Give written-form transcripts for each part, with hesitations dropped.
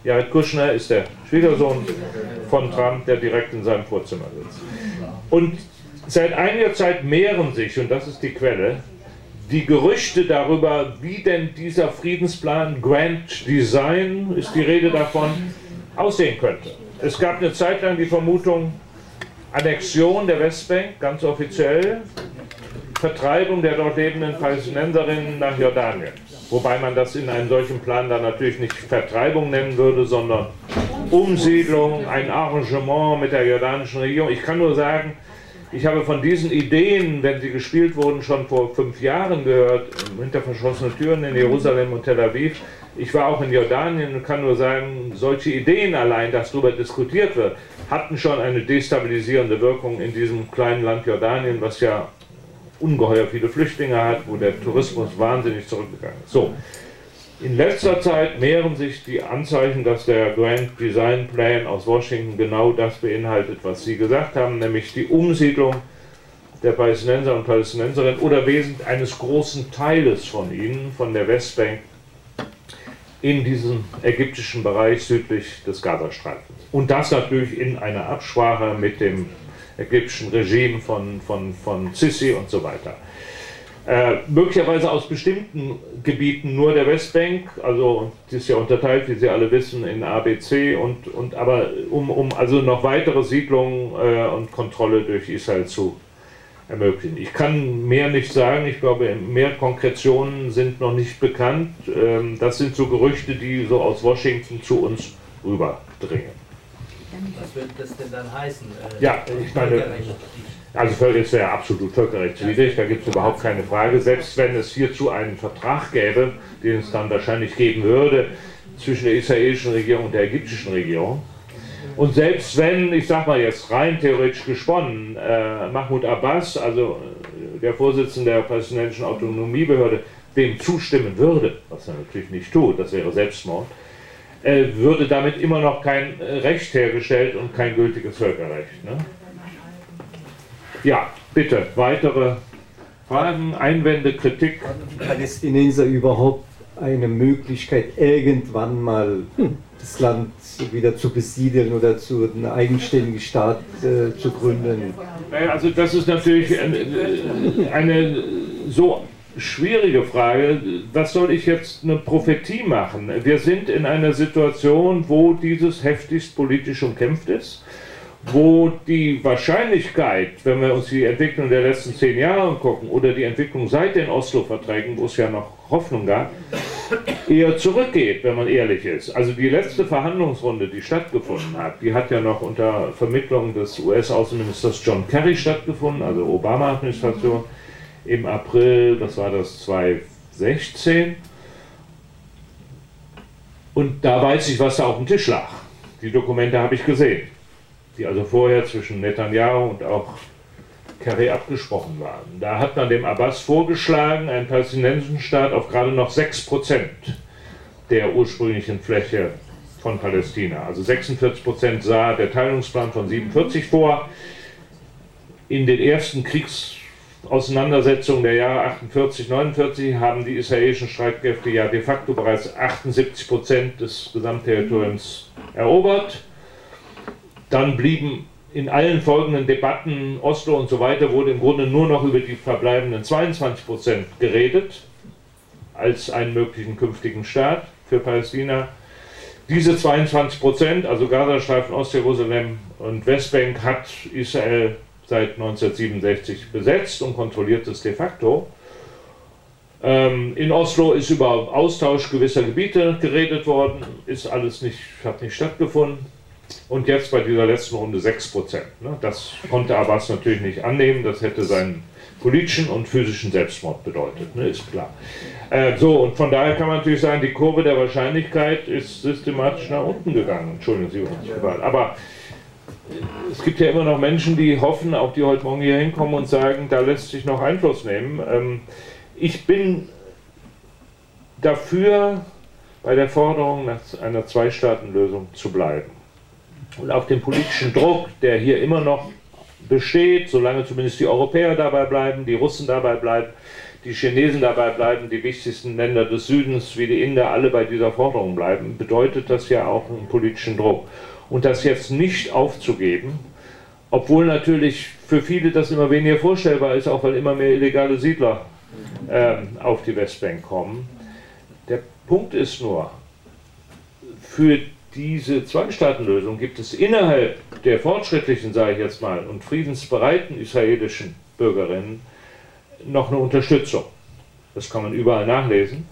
Jared Kushner ist der Schwiegersohn von Trump, der direkt in seinem Vorzimmer sitzt. Und seit einiger Zeit mehren sich, und das ist die Quelle, die Gerüchte darüber, wie denn dieser Friedensplan, Grand Design, ist die Rede davon, aussehen könnte. Es gab eine Zeit lang die Vermutung, Annexion der Westbank, ganz offiziell, Vertreibung der dort lebenden Palästinenserinnen nach Jordanien. Wobei man das in einem solchen Plan dann natürlich nicht Vertreibung nennen würde, sondern Umsiedlung, ein Arrangement mit der jordanischen Regierung. Ich kann nur sagen, ich habe von diesen Ideen, wenn sie gespielt wurden, schon vor 5 Jahren gehört, hinter verschlossenen Türen in Jerusalem und Tel Aviv. Ich war auch in Jordanien und kann nur sagen, solche Ideen allein, dass darüber diskutiert wird, hatten schon eine destabilisierende Wirkung in diesem kleinen Land Jordanien, was ja ungeheuer viele Flüchtlinge hat, wo der Tourismus wahnsinnig zurückgegangen ist. So, in letzter Zeit mehren sich die Anzeichen, dass der Grand Design Plan aus Washington genau das beinhaltet, was Sie gesagt haben, nämlich die Umsiedlung der Palästinenser und Palästinenserinnen oder wesentlich eines großen Teiles von ihnen, von der Westbank, in diesem ägyptischen Bereich südlich des Gazastreifens. Und das natürlich in einer Absprache mit dem ägyptischen Regime von Sisi und so weiter. Möglicherweise aus bestimmten Gebieten nur der Westbank, also das ist ja unterteilt, wie Sie alle wissen, in A, B, C, aber um also noch weitere Siedlungen und Kontrolle durch Israel zu ermöglichen. Ich kann mehr nicht sagen, ich glaube, mehr Konkretionen sind noch nicht bekannt. Das sind so Gerüchte, die so aus Washington zu uns rüberdringen. Was wird das denn dann heißen? Ja, ich meine, also ist ja absolut völkerrechtswidrig, da gibt es überhaupt keine Frage. Selbst wenn es hierzu einen Vertrag gäbe, den es dann wahrscheinlich geben würde, zwischen der israelischen Regierung und der ägyptischen Regierung. Und selbst wenn, ich sag mal jetzt rein theoretisch gesponnen, Mahmoud Abbas, also der Vorsitzende der palästinensischen Autonomiebehörde, dem zustimmen würde, was er natürlich nicht tut, das wäre Selbstmord, würde damit immer noch kein Recht hergestellt und kein gültiges Völkerrecht. Ne? Ja, bitte, weitere Fragen, Einwände, Kritik? Palästinenser überhaupt eine Möglichkeit, irgendwann mal das Land wieder zu besiedeln oder zu einem eigenständigen Staat zu gründen? Also das ist natürlich eine so schwierige Frage. Was soll ich jetzt eine Prophetie machen? Wir sind in einer Situation, wo dieses heftigst politisch umkämpft ist, wo die Wahrscheinlichkeit, wenn wir uns die Entwicklung der letzten 10 Jahre angucken oder die Entwicklung seit den Oslo-Verträgen, wo es ja noch Hoffnung gab, eher zurückgeht, wenn man ehrlich ist. Also die letzte Verhandlungsrunde, die stattgefunden hat, die hat ja noch unter Vermittlung des US-Außenministers John Kerry stattgefunden, also Obama-Administration, im April, was war das, 2016. Und da weiß ich, was da auf dem Tisch lag. Die Dokumente habe ich gesehen, die also vorher zwischen Netanyahu und auch Kerry abgesprochen waren. Da hat man dem Abbas vorgeschlagen, einen palästinensischen Staat auf gerade noch 6% der ursprünglichen Fläche von Palästina. Also 46% sah der Teilungsplan von 47 vor. In den ersten Kriegsauseinandersetzungen der Jahre 48, 49 haben die israelischen Streitkräfte ja de facto bereits 78% des Gesamtterritoriums erobert. Dann blieben in allen folgenden Debatten, Oslo und so weiter, wurde im Grunde nur noch über die verbleibenden 22% geredet, als einen möglichen künftigen Staat für Palästina. Diese 22%, also Gazastreifen, Ostjerusalem und Westbank, hat Israel seit 1967 besetzt und kontrolliert es de facto. In Oslo ist über Austausch gewisser Gebiete geredet worden, hat nicht stattgefunden. Und jetzt bei dieser letzten Runde 6%. Ne? Das konnte Abbas natürlich nicht annehmen, das hätte seinen politischen und physischen Selbstmord bedeutet, ne? Ist klar. Und von daher kann man natürlich sagen, die Kurve der Wahrscheinlichkeit ist systematisch nach unten gegangen. Entschuldigen Sie uns. Aber es gibt ja immer noch Menschen, die hoffen, auch die heute Morgen hier hinkommen und sagen, da lässt sich noch Einfluss nehmen. Ich bin dafür, bei der Forderung nach einer Zwei-Staaten-Lösung zu bleiben. Und auf den politischen Druck, der hier immer noch besteht, solange zumindest die Europäer dabei bleiben, die Russen dabei bleiben, die Chinesen dabei bleiben, die wichtigsten Länder des Südens wie die Inder alle bei dieser Forderung bleiben, bedeutet das ja auch einen politischen Druck. Und das jetzt nicht aufzugeben, obwohl natürlich für viele das immer weniger vorstellbar ist, auch weil immer mehr illegale Siedler auf die Westbank kommen. Der Punkt ist nur, für diese Zwei-Staaten-Lösung gibt es innerhalb der fortschrittlichen, sage ich jetzt mal, und friedensbereiten israelischen Bürgerinnen noch eine Unterstützung. Das kann man überall nachlesen.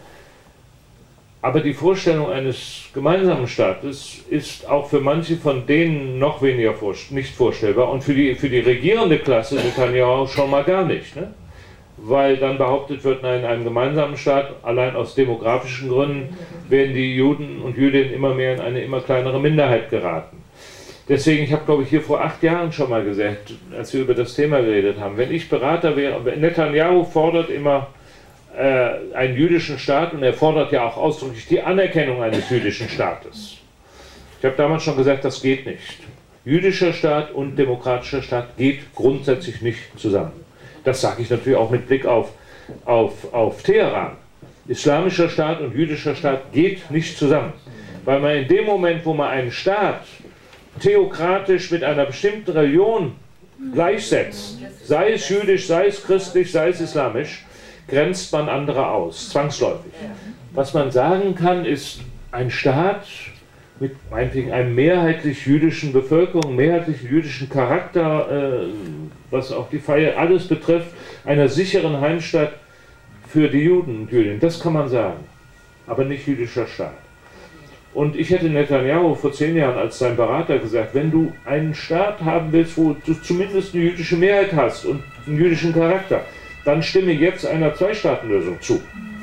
Aber die Vorstellung eines gemeinsamen Staates ist auch für manche von denen noch weniger nicht vorstellbar und für die regierende Klasse Netanyahu schon mal gar nicht. Ne? Weil dann behauptet wird, nein, in einem gemeinsamen Staat, allein aus demografischen Gründen, werden die Juden und Jüdinnen immer mehr in eine immer kleinere Minderheit geraten. Deswegen, ich habe, glaube ich, hier vor 8 Jahren schon mal gesagt, als wir über das Thema geredet haben, wenn ich Berater wäre, Netanyahu fordert immer einen jüdischen Staat und er fordert ja auch ausdrücklich die Anerkennung eines jüdischen Staates. Ich habe damals schon gesagt, das geht nicht. Jüdischer Staat und demokratischer Staat geht grundsätzlich nicht zusammen. Das sage ich natürlich auch mit Blick auf Teheran. Islamischer Staat und jüdischer Staat geht nicht zusammen. Weil man in dem Moment, wo man einen Staat theokratisch mit einer bestimmten Religion gleichsetzt, sei es jüdisch, sei es christlich, sei es islamisch, grenzt man andere aus, zwangsläufig. Was man sagen kann, ist, ein Staat mit meinetwegen einer mehrheitlich jüdischen Bevölkerung, mehrheitlich jüdischen Charakter, was auch die Feier alles betrifft, einer sicheren Heimstatt für die Juden und Jüdinnen, das kann man sagen, aber nicht jüdischer Staat. Und ich hätte Netanyahu vor 10 Jahren als sein Berater gesagt, wenn du einen Staat haben willst, wo du zumindest eine jüdische Mehrheit hast und einen jüdischen Charakter, dann stimme jetzt einer Zwei-Staaten-Lösung zu.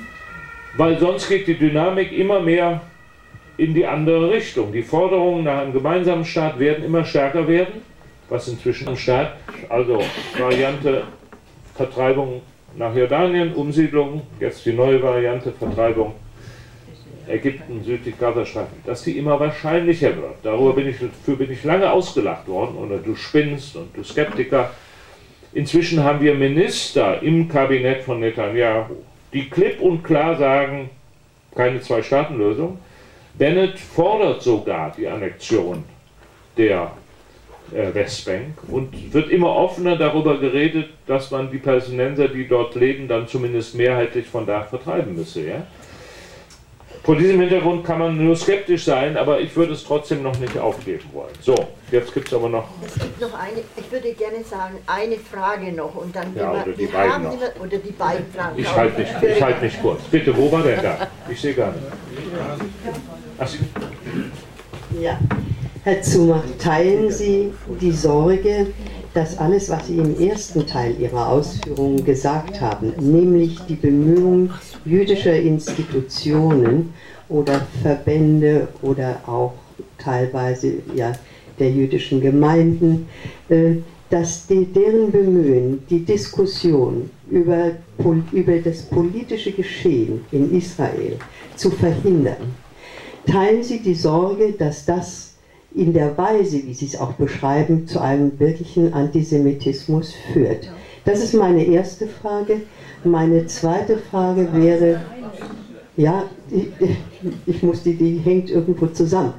Weil sonst geht die Dynamik immer mehr in die andere Richtung. Die Forderungen nach einem gemeinsamen Staat werden immer stärker werden, was inzwischen im Staat, also Variante Vertreibung nach Jordanien, Umsiedlung, jetzt die neue Variante Vertreibung Ägypten, südlich Gazastreifen, dass die immer wahrscheinlicher wird. Dafür bin ich lange ausgelacht worden, oder du spinnst und du Skeptiker. Inzwischen haben wir Minister im Kabinett von Netanyahu, die klipp und klar sagen, keine Zwei-Staaten-Lösung. Bennett fordert sogar die Annexion der Westbank und wird immer offener darüber geredet, dass man die Palästinenser, die dort leben, dann zumindest mehrheitlich von da vertreiben müsse. Ja? Vor diesem Hintergrund kann man nur skeptisch sein, aber ich würde es trotzdem noch nicht aufgeben wollen. So, jetzt gibt es aber noch... Es gibt noch eine, ich würde gerne sagen, eine Frage noch und dann... Ja, oder die beiden noch. Oder die beiden Fragen. Ich halte mich kurz. Bitte, wo war der da? Ich sehe gar nicht. Ach, ja. Herr Zumach, teilen Sie die Sorge, dass alles, was Sie im ersten Teil Ihrer Ausführungen gesagt haben, nämlich die Bemühungen jüdischer Institutionen oder Verbände oder auch teilweise ja, der jüdischen Gemeinden, dass deren Bemühen, die Diskussion über das politische Geschehen in Israel zu verhindern, teilen Sie die Sorge, dass das in der Weise, wie Sie es auch beschreiben, zu einem wirklichen Antisemitismus führt? Das ist meine erste Frage. Meine zweite Frage wäre, ja, die hängt irgendwo zusammen.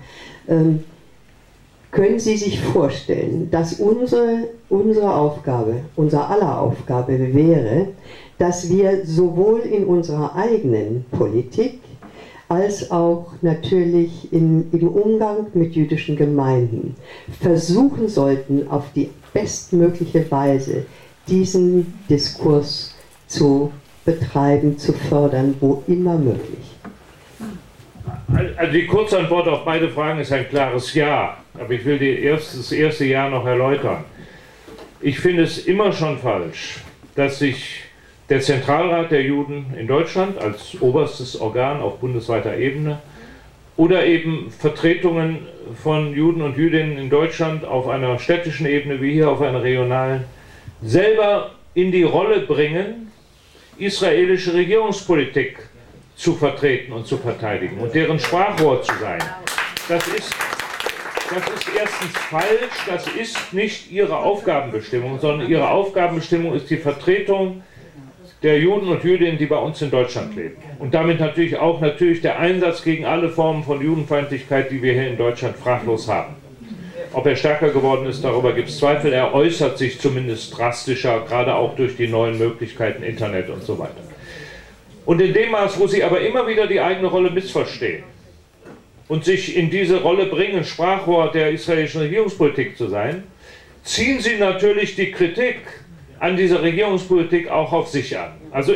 Können Sie sich vorstellen, dass unsere Aufgabe, unser aller Aufgabe wäre, dass wir sowohl in unserer eigenen Politik als auch natürlich im Umgang mit jüdischen Gemeinden versuchen sollten, auf die bestmögliche Weise diesen Diskurs zu betreiben, zu fördern, wo immer möglich? Also die Kurzantwort auf beide Fragen ist ein klares Ja, aber ich will das erste Ja noch erläutern. Ich finde es immer schon falsch, dass sich der Zentralrat der Juden in Deutschland als oberstes Organ auf bundesweiter Ebene oder eben Vertretungen von Juden und Jüdinnen in Deutschland auf einer städtischen Ebene wie hier auf einer regionalen selber in die Rolle bringen, israelische Regierungspolitik zu vertreten und zu verteidigen und deren Sprachrohr zu sein. Das ist erstens falsch, das ist nicht ihre Aufgabenbestimmung, sondern ihre Aufgabenbestimmung ist die Vertretung der Juden und Jüdinnen, die bei uns in Deutschland leben. Und damit natürlich auch der Einsatz gegen alle Formen von Judenfeindlichkeit, die wir hier in Deutschland fraglos haben. Ob er stärker geworden ist, darüber gibt es Zweifel. Er äußert sich zumindest drastischer, gerade auch durch die neuen Möglichkeiten, Internet und so weiter. Und in dem Maß, wo sie aber immer wieder die eigene Rolle missverstehen und sich in diese Rolle bringen, Sprachrohr der israelischen Regierungspolitik zu sein, ziehen sie natürlich die Kritik an dieser Regierungspolitik auch auf sich an. Also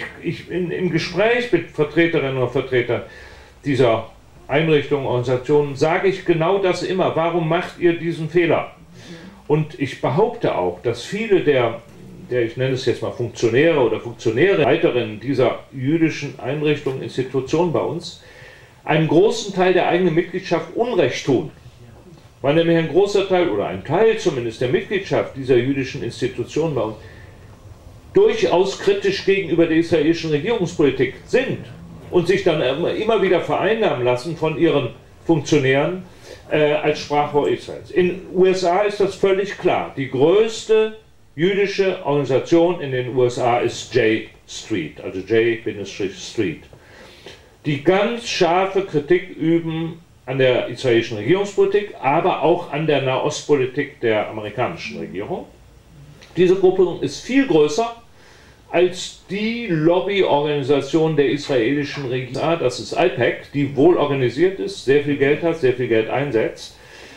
im Gespräch mit Vertreterinnen und Vertretern dieser Einrichtungen, Organisationen, sage ich genau das immer. Warum macht ihr diesen Fehler? Und ich behaupte auch, dass viele der ich nenne es jetzt mal Funktionäre oder Funktionäre, Leiterinnen dieser jüdischen Einrichtungen, Institutionen bei uns, einem großen Teil der eigenen Mitgliedschaft Unrecht tun. Weil nämlich ein großer Teil, oder ein Teil zumindest der Mitgliedschaft dieser jüdischen Institutionen bei uns, durchaus kritisch gegenüber der israelischen Regierungspolitik sind und sich dann immer wieder vereinnahmen lassen von ihren Funktionären als Sprachrohr Israels. In den USA ist das völlig klar. Die größte jüdische Organisation in den USA ist J Street, also J-Street, die ganz scharfe Kritik üben an der israelischen Regierungspolitik, aber auch an der Nahostpolitik der amerikanischen Regierung. Diese Gruppe ist viel größer als die Lobbyorganisation der israelischen Regierung. Das ist IPAC, die wohl organisiert ist, sehr viel Geld hat, sehr viel Geld einsetzt.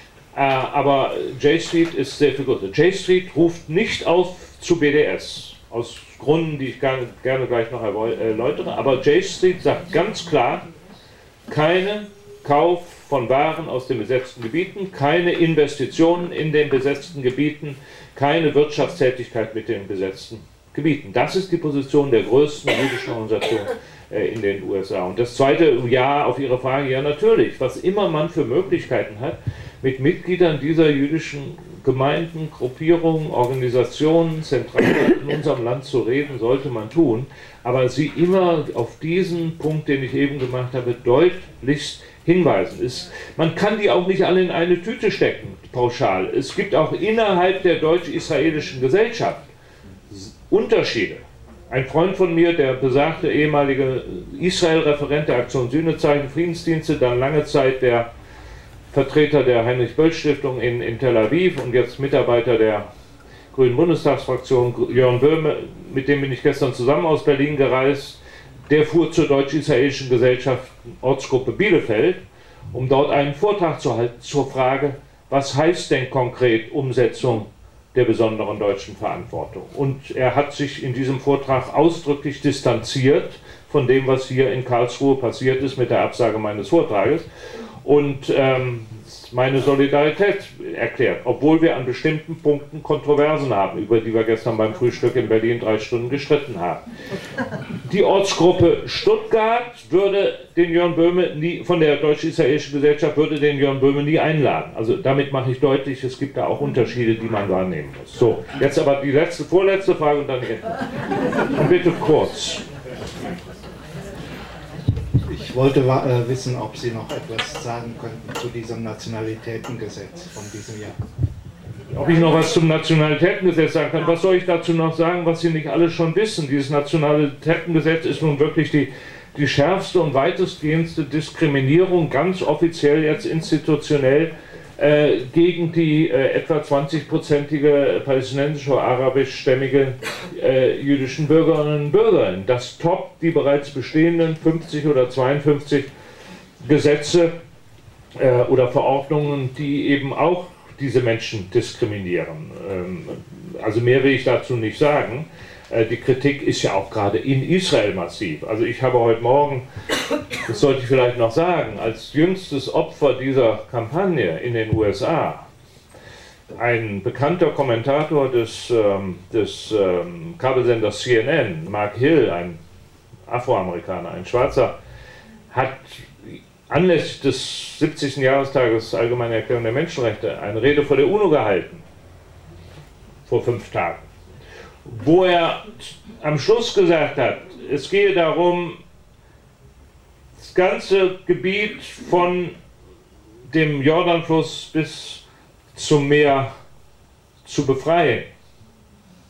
Aber J Street ist sehr viel größer. J Street ruft nicht auf zu BDS, aus Gründen, die ich gerne gleich noch erläutere. Aber J Street sagt ganz klar, keinen Kauf von Waren aus den besetzten Gebieten, keine Investitionen in den besetzten Gebieten, keine Wirtschaftstätigkeit mit den besetzten Gebieten. Das ist die Position der größten jüdischen Organisation in den USA. Und das zweite, ja, auf Ihre Frage, ja natürlich, was immer man für Möglichkeiten hat, mit Mitgliedern dieser jüdischen Gemeinden, Gruppierungen, Organisationen, Zentralen in unserem Land zu reden, sollte man tun, aber sie immer auf diesen Punkt, den ich eben gemacht habe, deutlichst hinweisen. Man kann die auch nicht alle in eine Tüte stecken, pauschal. Es gibt auch innerhalb der deutsch-israelischen Gesellschaft Unterschiede. Ein Freund von mir, der besagte ehemalige Israel-Referent der Aktion Sühnezeichen Friedensdienste, dann lange Zeit der Vertreter der Heinrich-Böll-Stiftung in Tel Aviv und jetzt Mitarbeiter der Grünen Bundestagsfraktion, Jörn Böhme, mit dem bin ich gestern zusammen aus Berlin gereist, der fuhr zur deutsch-israelischen Gesellschaft Ortsgruppe Bielefeld, um dort einen Vortrag zu halten zur Frage, was heißt denn konkret Umsetzung der besonderen deutschen Verantwortung. Und er hat sich in diesem Vortrag ausdrücklich distanziert von dem, was hier in Karlsruhe passiert ist mit der Absage meines Vortrages und meine Solidarität erklärt, obwohl wir an bestimmten Punkten Kontroversen haben, über die wir gestern beim Frühstück in Berlin 3 Stunden gestritten haben. Die Ortsgruppe Stuttgart würde den Jörn Böhme nie, von der deutsch-israelischen Gesellschaft würde den Jörn Böhme nie einladen. Also damit mache ich deutlich, es gibt da auch Unterschiede, die man wahrnehmen muss. So, jetzt aber die vorletzte Frage und dann enden. Und bitte kurz. Ich wollte wissen, ob Sie noch etwas sagen könnten zu diesem Nationalitätengesetz von diesem Jahr. Ob ich noch was zum Nationalitätengesetz sagen kann? Was soll ich dazu noch sagen, was Sie nicht alle schon wissen? Dieses Nationalitätengesetz ist nun wirklich die schärfste und weitestgehendste Diskriminierung, ganz offiziell jetzt institutionell, gegen die etwa 20-prozentige palästinensische oder arabischstämmige jüdischen Bürgerinnen und Bürger. Das toppt die bereits bestehenden 50 oder 52 Gesetze oder Verordnungen, die eben auch diese Menschen diskriminieren. Also mehr will ich dazu nicht sagen. Die Kritik ist ja auch gerade in Israel massiv. Also ich habe heute Morgen, das sollte ich vielleicht noch sagen, als jüngstes Opfer dieser Kampagne in den USA ein bekannter Kommentator des Kabelsenders CNN, Mark Hill, ein Afroamerikaner, ein Schwarzer, hat anlässlich des 70. Jahrestages der Allgemeinen Erklärung der Menschenrechte eine Rede vor der UNO gehalten, vor 5 Tagen, wo er am Schluss gesagt hat, es gehe darum, das ganze Gebiet von dem Jordanfluss bis zum Meer zu befreien.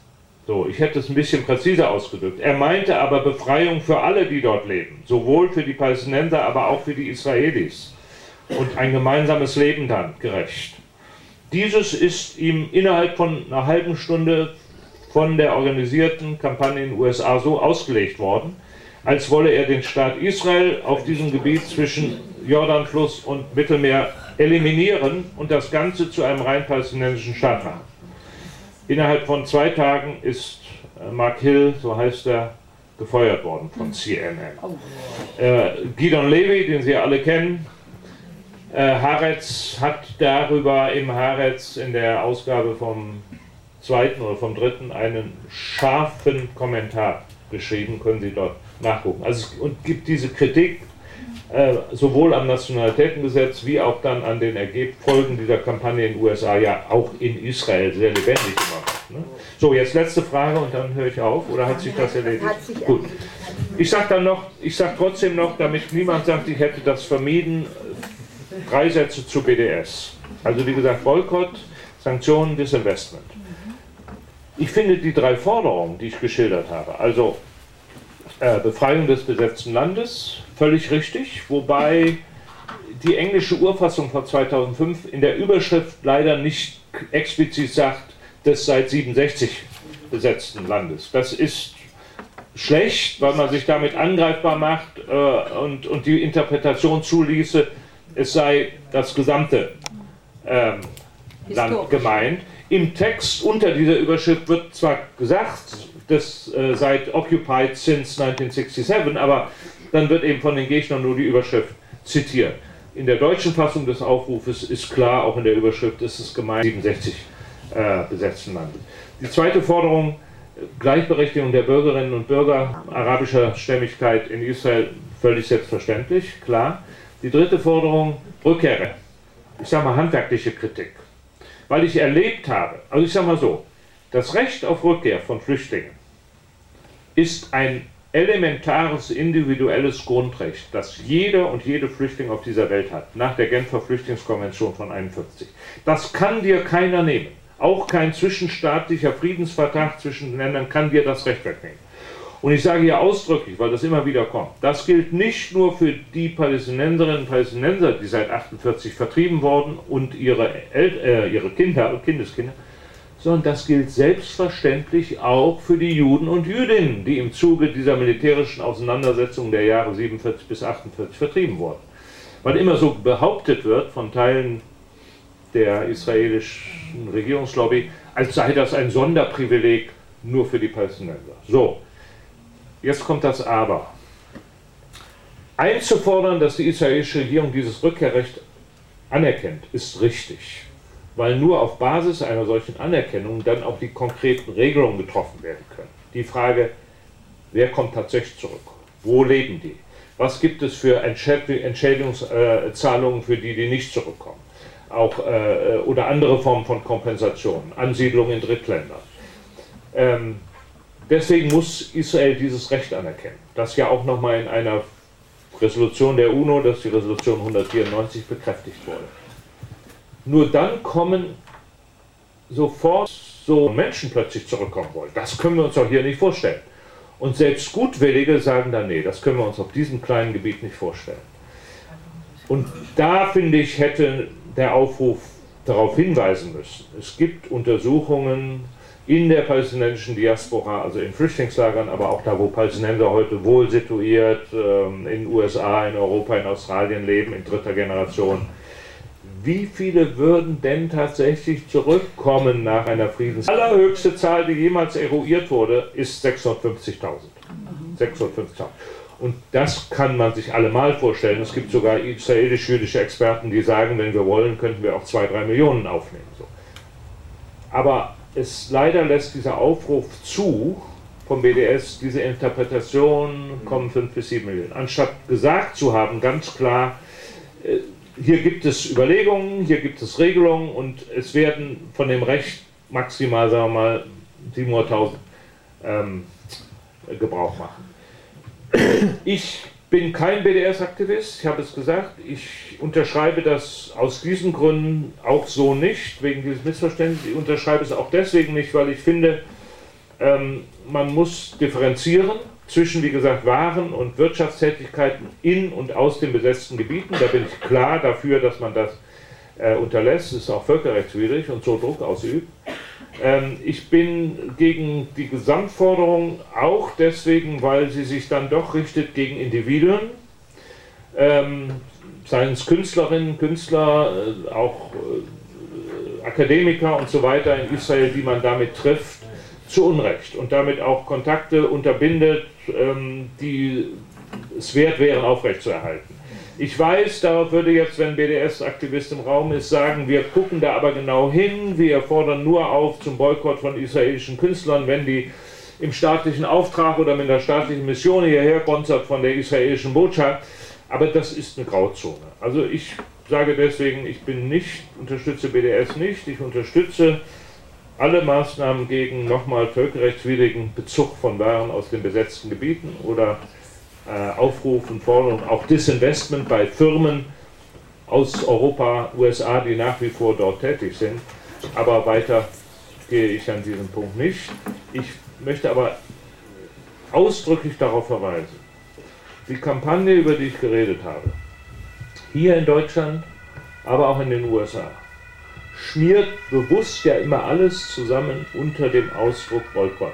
So, ich hätte es ein bisschen präziser ausgedrückt. Er meinte aber Befreiung für alle, die dort leben, sowohl für die Palästinenser, aber auch für die Israelis. Und ein gemeinsames Leben dann gerecht. Dieses ist ihm innerhalb von einer halben Stunde von der organisierten Kampagne in den USA so ausgelegt worden, als wolle er den Staat Israel auf diesem Gebiet zwischen Jordanfluss und Mittelmeer eliminieren und das Ganze zu einem rein palästinensischen Staat machen. Innerhalb von 2 Tagen ist Mark Hill, so heißt er, gefeuert worden von CNN. Gidon Levy, den Sie alle kennen, Haaretz hat darüber im Haaretz in der Ausgabe vom 2. oder vom 3. einen scharfen Kommentar geschrieben, können Sie dort nachgucken. Also, und gibt diese Kritik sowohl am Nationalitätengesetz wie auch dann an den Folgen dieser Kampagne in den USA, ja auch in Israel sehr lebendig gemacht. Ne? So, jetzt letzte Frage und dann höre ich auf, oder hat sich das erledigt? Hat sich Gut. Ich sage trotzdem noch, damit niemand sagt, ich hätte das vermieden, 3 Sätze zu BDS. Also wie gesagt, Boykott, Sanktionen, Disinvestment. Ich finde die 3 Forderungen, die ich geschildert habe, also Befreiung des besetzten Landes, völlig richtig, wobei die englische Urfassung von 2005 in der Überschrift leider nicht explizit sagt, des seit 67 besetzten Landes. Das ist schlecht, weil man sich damit angreifbar macht und die Interpretation zuließe, es sei das gesamte Land gemeint. Im Text unter dieser Überschrift wird zwar gesagt, das seit occupied since 1967, aber dann wird eben von den Gegnern nur die Überschrift zitiert. In der deutschen Fassung des Aufrufes ist klar, auch in der Überschrift ist es gemeint, 67 besetzten Landes. Die zweite Forderung, Gleichberechtigung der Bürgerinnen und Bürger arabischer Stämmigkeit in Israel, völlig selbstverständlich, klar. Die dritte Forderung, Rückkehre. Ich sage mal handwerkliche Kritik. Weil ich erlebt habe, also ich sage mal so, das Recht auf Rückkehr von Flüchtlingen ist ein elementares individuelles Grundrecht, das jeder und jede Flüchtling auf dieser Welt hat, nach der Genfer Flüchtlingskonvention von 1951. Das kann dir keiner nehmen. Auch kein zwischenstaatlicher Friedensvertrag zwischen Ländern kann dir das Recht wegnehmen. Und ich sage hier ausdrücklich, weil das immer wieder kommt, das gilt nicht nur für die Palästinenserinnen und Palästinenser, die seit 1948 vertrieben wurden und ihre Kinder und Kindeskinder, sondern das gilt selbstverständlich auch für die Juden und Jüdinnen, die im Zuge dieser militärischen Auseinandersetzung der Jahre 1947 bis 1948 vertrieben wurden. Weil immer so behauptet wird von Teilen der israelischen Regierungslobby, als sei das ein Sonderprivileg nur für die Palästinenser. So, jetzt kommt das Aber. Einzufordern, dass die israelische Regierung dieses Rückkehrrecht anerkennt, ist richtig. Weil nur auf Basis einer solchen Anerkennung dann auch die konkreten Regelungen getroffen werden können. Die Frage, wer kommt tatsächlich zurück? Wo leben die? Was gibt es für Entschädigungszahlungen für die, die nicht zurückkommen? Auch, oder andere Formen von Kompensationen, Ansiedlung in Drittländern. Deswegen muss Israel dieses Recht anerkennen, das ja auch nochmal in einer Resolution der UNO, das ist die Resolution 194, bekräftigt wurde. Nur dann kommen sofort so Menschen plötzlich zurückkommen wollen. Das können wir uns doch hier nicht vorstellen. Und selbst Gutwillige sagen dann, nee, das können wir uns auf diesem kleinen Gebiet nicht vorstellen. Und da, finde ich, hätte der Aufruf darauf hinweisen müssen. Es gibt Untersuchungen in der palästinensischen Diaspora, also in Flüchtlingslagern, aber auch da, wo Palästinenser heute wohl situiert, in den USA, in Europa, in Australien leben, in 3. Generation. Wie viele würden denn tatsächlich zurückkommen nach einer Friedens... Die allerhöchste Zahl, die jemals eruiert wurde, ist 650.000. 650.000. Und das kann man sich allemal vorstellen. Es gibt sogar israelisch-jüdische Experten, die sagen, wenn wir wollen, könnten wir auch 2-3 Millionen aufnehmen. So. Aber leider lässt dieser Aufruf zu, vom BDS, diese Interpretation, kommen 5 bis 7 Millionen. Anstatt gesagt zu haben, ganz klar, hier gibt es Überlegungen, hier gibt es Regelungen und es werden von dem Recht maximal, sagen wir mal, 700.000 Gebrauch machen. Ich bin kein BDS-Aktivist, ich habe es gesagt, ich unterschreibe das aus diesen Gründen auch so nicht, wegen dieses Missverständnisses. Ich unterschreibe es auch deswegen nicht, weil ich finde, Man muss differenzieren zwischen, wie gesagt, Waren- und Wirtschaftstätigkeiten in und aus den besetzten Gebieten. Da bin ich klar dafür, dass man das unterlässt. Das ist auch völkerrechtswidrig und so Druck ausübt. Ich bin gegen die Gesamtforderung auch deswegen, weil sie sich dann doch richtet gegen Individuen, seien es Künstlerinnen, Künstler, auch Akademiker und so weiter in Israel, die man damit trifft, zu Unrecht und damit auch Kontakte unterbindet, die es wert wären, aufrechtzuerhalten. Ich weiß, darauf würde jetzt, wenn BDS-Aktivist im Raum ist, sagen, wir gucken da aber genau hin, wir fordern nur auf zum Boykott von israelischen Künstlern, wenn die im staatlichen Auftrag oder mit einer staatlichen Mission hierher sponsert von der israelischen Botschaft. Aber das ist eine Grauzone. Also ich sage deswegen, unterstütze BDS nicht, ich unterstütze alle Maßnahmen gegen nochmal völkerrechtswidrigen Bezug von Waren aus den besetzten Gebieten oder Aufrufen, Forderungen, auch Disinvestment bei Firmen aus Europa, USA, die nach wie vor dort tätig sind. Aber weiter gehe ich an diesem Punkt nicht. Ich möchte aber ausdrücklich darauf verweisen, die Kampagne, über die ich geredet habe, hier in Deutschland, aber auch in den USA, schmiert bewusst ja immer alles zusammen unter dem Ausdruck Boykott.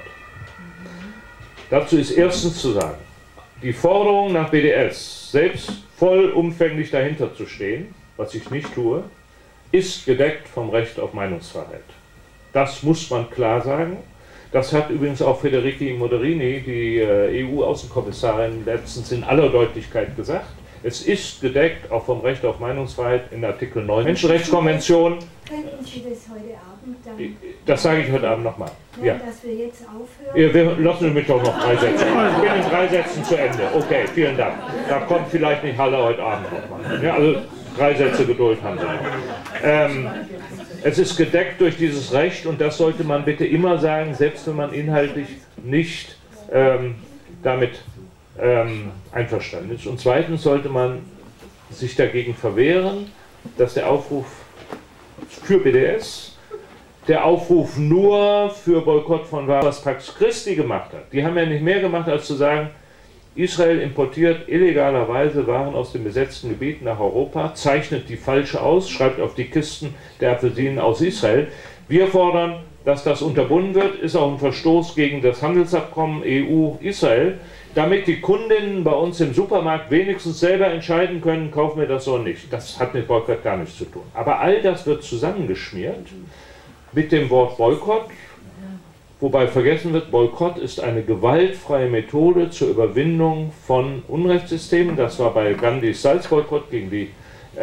Dazu ist erstens zu sagen, die Forderung nach BDS, selbst vollumfänglich dahinter zu stehen, was ich nicht tue, ist gedeckt vom Recht auf Meinungsfreiheit. Das muss man klar sagen. Das hat übrigens auch Federica Mogherini, die EU-Außenkommissarin, letztens in aller Deutlichkeit gesagt. Es ist gedeckt auch vom Recht auf Meinungsfreiheit in Artikel 9 Menschenrechtskonvention. Könnten Sie das heute Abend dann... Das sage ich heute Abend nochmal. Ja. Dass wir jetzt aufhören? Wir lassen mich doch noch 3 Sätze. Ich bin in 3 Sätzen zu Ende. Okay, vielen Dank. Da kommt vielleicht nicht Halle heute Abend nochmal. Ja, also 3 Sätze Geduld haben Sie noch. Es ist gedeckt durch dieses Recht und das sollte man bitte immer sagen, selbst wenn man inhaltlich nicht damit einverstanden ist. Und zweitens sollte man sich dagegen verwehren, dass der Aufruf für BDS, der Aufruf nur für Boykott von Waren, was Pax Christi gemacht hat. Die haben ja nicht mehr gemacht, als zu sagen, Israel importiert illegalerweise Waren aus den besetzten Gebieten nach Europa, zeichnet die falsch aus, schreibt auf die Kisten der Apfelsinen aus Israel. Wir fordern, dass das unterbunden wird, ist auch ein Verstoß gegen das Handelsabkommen EU-Israel, damit die Kundinnen bei uns im Supermarkt wenigstens selber entscheiden können, kaufen wir das oder nicht. Das hat mit Boykott gar nichts zu tun. Aber all das wird zusammengeschmiert mit dem Wort Boykott, wobei vergessen wird, Boykott ist eine gewaltfreie Methode zur Überwindung von Unrechtssystemen. Das war bei Gandhis Salzboykott gegen die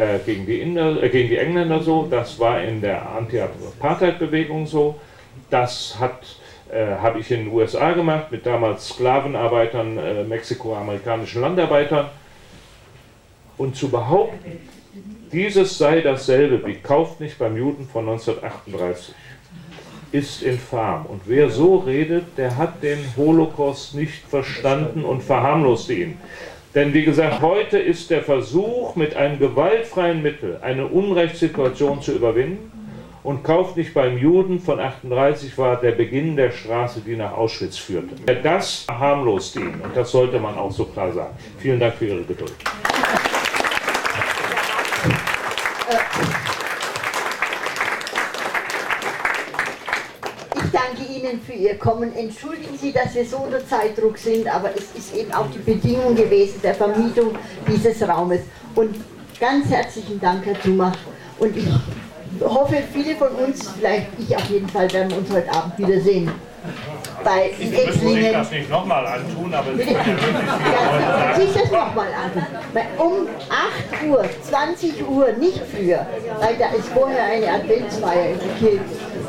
Engländer so, das war in der Anti-Apartheid-Bewegung so, das habe ich in den USA gemacht mit damals Sklavenarbeitern, mexikoamerikanischen Landarbeitern. Und zu behaupten, dieses sei dasselbe wie Kauft nicht beim Juden von 1938, ist infam. Und wer so redet, der hat den Holocaust nicht verstanden und verharmlost ihn. Denn wie gesagt, heute ist der Versuch, mit einem gewaltfreien Mittel eine Unrechtssituation zu überwinden. Und Kauft nicht beim Juden von 38 war der Beginn der Straße, die nach Auschwitz führte. Das verharmlost ihn und das sollte man auch so klar sagen. Vielen Dank für Ihre Geduld. Ich danke Ihnen für Ihr Kommen. Entschuldigen Sie, dass wir so unter Zeitdruck sind, aber es ist eben auch die Bedingung gewesen der Vermietung dieses Raumes. Und ganz herzlichen Dank, Herr Zumach. Und ich hoffe, viele von uns, vielleicht ich auf jeden Fall, werden uns heute Abend wiedersehen. Bei Ich würde das nicht nochmal antun, aber es ist ja, sich das nochmal an. Um 8 Uhr, 20 Uhr, nicht früher, weil da ist vorher eine Adventsfeier in der Kirche.